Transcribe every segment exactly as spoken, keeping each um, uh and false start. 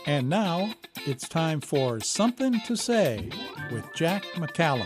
And now it's time for Something to Say with Jack McCallum.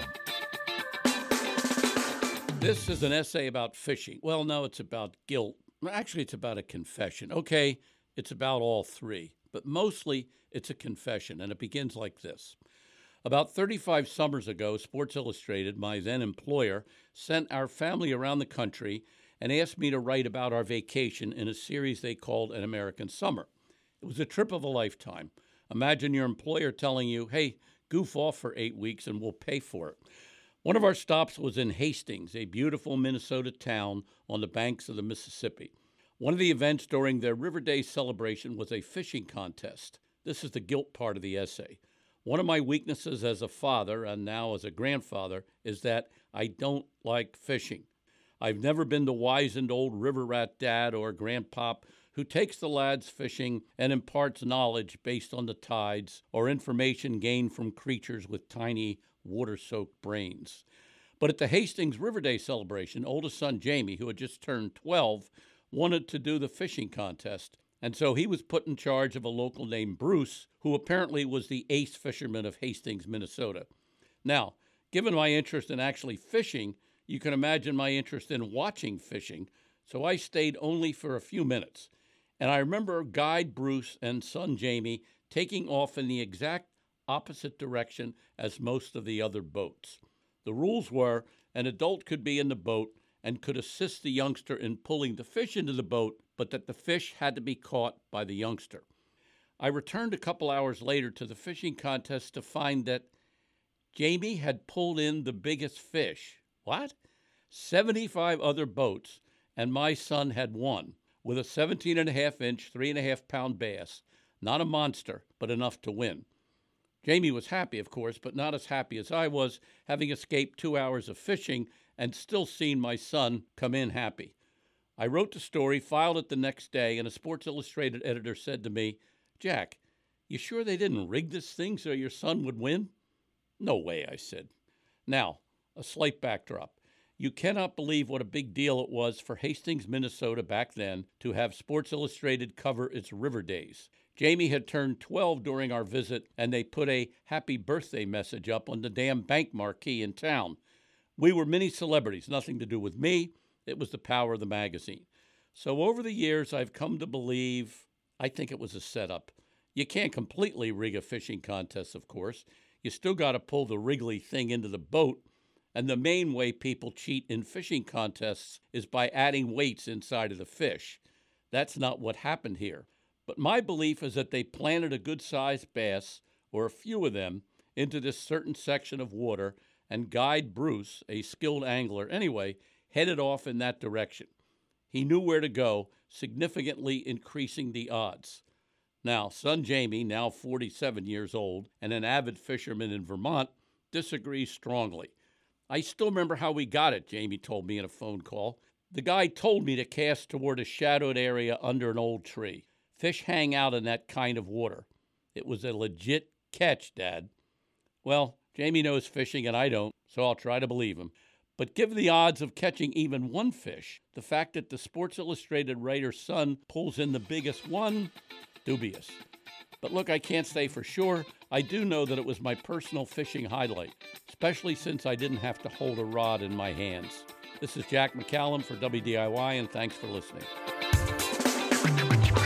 This is an essay about fishing. Well, no, it's about guilt. Actually, it's about a confession. Okay, it's about all three, but mostly it's a confession, and it begins like this. About thirty-five summers ago, Sports Illustrated, my then employer, sent our family around the country and asked me to write about our vacation in a series they called An American Summer. It was a trip of a lifetime. Imagine your employer telling you, hey, goof off for eight weeks and we'll pay for it. One of our stops was in Hastings, a beautiful Minnesota town on the banks of the Mississippi. One of the events during their River Day celebration was a fishing contest. This is the guilt part of the essay. One of my weaknesses as a father, and now as a grandfather, is that I don't like fishing. I've never been the wizened old river rat dad or grandpop who takes the lads fishing and imparts knowledge based on the tides or information gained from creatures with tiny water-soaked brains. But at the Hastings River Day celebration, oldest son Jamie, who had just turned twelve, wanted to do the fishing contest, and so he was put in charge of a local named Bruce, who apparently was the ace fisherman of Hastings, Minnesota. Now, given my interest in actually fishing, you can imagine my interest in watching fishing, so I stayed only for a few minutes. And I remember guide Bruce and son Jamie taking off in the exact opposite direction as most of the other boats. The rules were an adult could be in the boat and could assist the youngster in pulling the fish into the boat, but that the fish had to be caught by the youngster. I returned a couple hours later to the fishing contest to find that Jamie had pulled in the biggest fish. What? seventy-five other boats, and my son had won, with a seventeen and a half inch, three and a half pound bass. Not a monster, but enough to win. Jamie was happy, of course, but not as happy as I was, having escaped two hours of fishing and still seeing my son come in happy. I wrote the story, filed it the next day, and a Sports Illustrated editor said to me, Jack, you sure they didn't rig this thing so your son would win? No way, I said. Now, a slight backdrop. You cannot believe what a big deal it was for Hastings, Minnesota back then to have Sports Illustrated cover its River Days. Jamie had turned twelve during our visit, and they put a happy birthday message up on the damn bank marquee in town. We were mini celebrities, nothing to do with me. It was the power of the magazine. So over the years, I've come to believe, I think it was a setup. You can't completely rig a fishing contest, of course. You still got to pull the wriggly thing into the boat. And the main way people cheat in fishing contests is by adding weights inside of the fish. That's not what happened here. But my belief is that they planted a good-sized bass, or a few of them, into this certain section of water, and guide Bruce, a skilled angler anyway, headed off in that direction. He knew where to go, significantly increasing the odds. Now, son Jamie, now forty-seven years old, and an avid fisherman in Vermont, disagrees strongly. I still remember how we got it, Jamie told me in a phone call. The guy told me to cast toward a shadowed area under an old tree. Fish hang out in that kind of water. It was a legit catch, Dad. Well, Jamie knows fishing and I don't, so I'll try to believe him. But given the odds of catching even one fish, the fact that the Sports Illustrated writer's son pulls in the biggest one, dubious. But look, I can't say for sure. I do know that it was my personal fishing highlight, especially since I didn't have to hold a rod in my hands. This is Jack McCallum for W D I Y, and thanks for listening.